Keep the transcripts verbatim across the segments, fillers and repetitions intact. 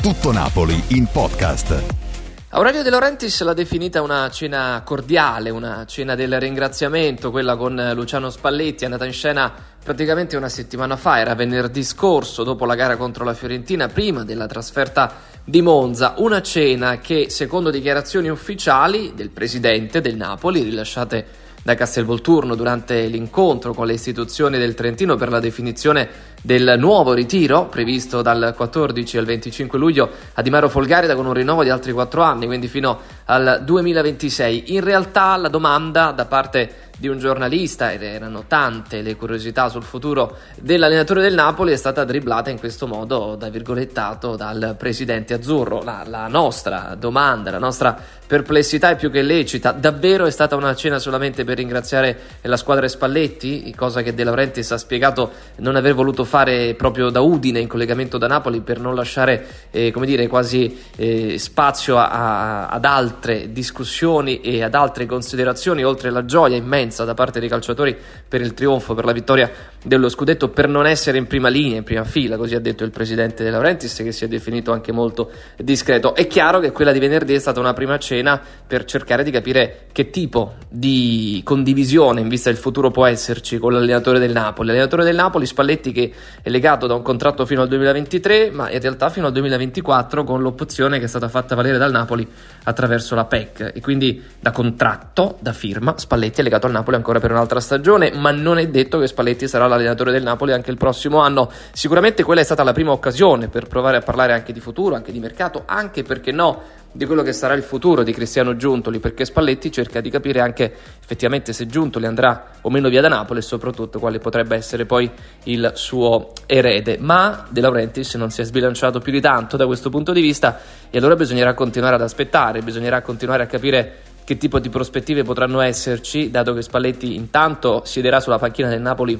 Tutto Napoli in podcast. Aurelio De Laurentiis l'ha definita una cena cordiale, una cena del ringraziamento, quella con Luciano Spalletti, è andata in scena praticamente una settimana fa, era venerdì scorso, dopo la gara contro la Fiorentina, prima della trasferta di Monza. Una cena che, secondo dichiarazioni ufficiali del presidente del Napoli, rilasciate da Castelvolturno durante l'incontro con le istituzioni del Trentino per la definizione del nuovo ritiro previsto dal quattordici al venticinque luglio a Di Mauro Folgarida, con un rinnovo di altri quattro anni, quindi fino al duemilaventisei. In realtà la domanda da parte di un giornalista, ed erano tante le curiosità sul futuro dell'allenatore del Napoli, è stata dribblata in questo modo, da virgolettato, dal presidente azzurro. La, la nostra domanda, la nostra perplessità è più che lecita. Davvero è stata una cena solamente per ringraziare la squadra Spalletti, cosa che De Laurentiis ha spiegato non aver voluto fare proprio da Udine in collegamento da Napoli, per non lasciare eh, come dire quasi eh, spazio a, a, ad altre discussioni e ad altre considerazioni, oltre la gioia immensa da parte dei calciatori per il trionfo, per la vittoria dello scudetto, per non essere in prima linea, in prima fila, così ha detto il presidente De Laurentiis, che si è definito anche molto discreto. È chiaro che quella di venerdì è stata una prima cena per cercare di capire che tipo di condivisione in vista del futuro può esserci con l'allenatore del Napoli. L'allenatore del Napoli, Spalletti, che è legato da un contratto fino al duemilaventitré, ma in realtà fino al duemilaventiquattro, con l'opzione che è stata fatta valere dal Napoli attraverso la P E C, e quindi da contratto, da firma, Spalletti è legato al Napoli ancora per un'altra stagione, ma non è detto che Spalletti sarà l'allenatore del Napoli anche il prossimo anno. Sicuramente quella è stata la prima occasione per provare a parlare anche di futuro, anche di mercato, anche, perché no, di quello che sarà il futuro di Cristiano Giuntoli, perché Spalletti cerca di capire anche effettivamente se Giuntoli andrà o meno via da Napoli, e soprattutto quale potrebbe essere poi il suo erede. Ma De Laurentiis non si è sbilanciato più di tanto da questo punto di vista, e allora bisognerà continuare ad aspettare, bisognerà continuare a capire che tipo di prospettive potranno esserci, dato che Spalletti intanto siederà sulla panchina del Napoli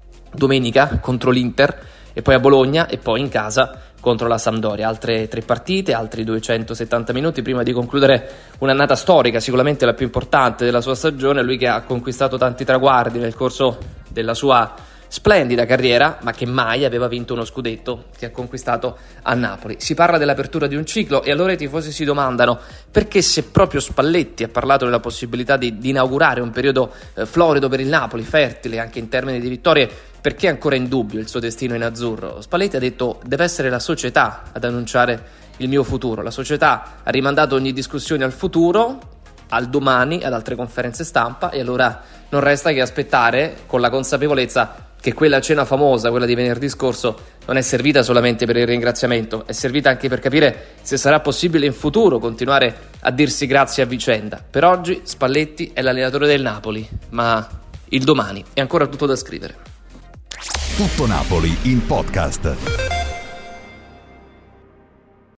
domenica contro l'Inter, e poi a Bologna, e poi in casa contro la Sampdoria. Altre tre partite, altri duecentosettanta minuti prima di concludere un'annata storica, sicuramente la più importante della sua stagione. Lui che ha conquistato tanti traguardi nel corso della sua splendida carriera, ma che mai aveva vinto uno scudetto che ha conquistato a Napoli. Si parla dell'apertura di un ciclo, e allora i tifosi si domandano perché, se proprio Spalletti ha parlato della possibilità di, di inaugurare un periodo eh, florido per il Napoli, fertile anche in termini di vittorie, perché è ancora in dubbio il suo destino in azzurro. Spalletti ha detto: deve essere la società ad annunciare il mio futuro. La società ha rimandato ogni discussione al futuro, al domani, ad altre conferenze stampa, e allora non resta che aspettare, con la consapevolezza che quella cena famosa, quella di venerdì scorso, non è servita solamente per il ringraziamento, è servita anche per capire se sarà possibile in futuro continuare a dirsi grazie a vicenda. Per oggi Spalletti è l'allenatore del Napoli, ma il domani è ancora tutto da scrivere. Tutto Napoli in podcast.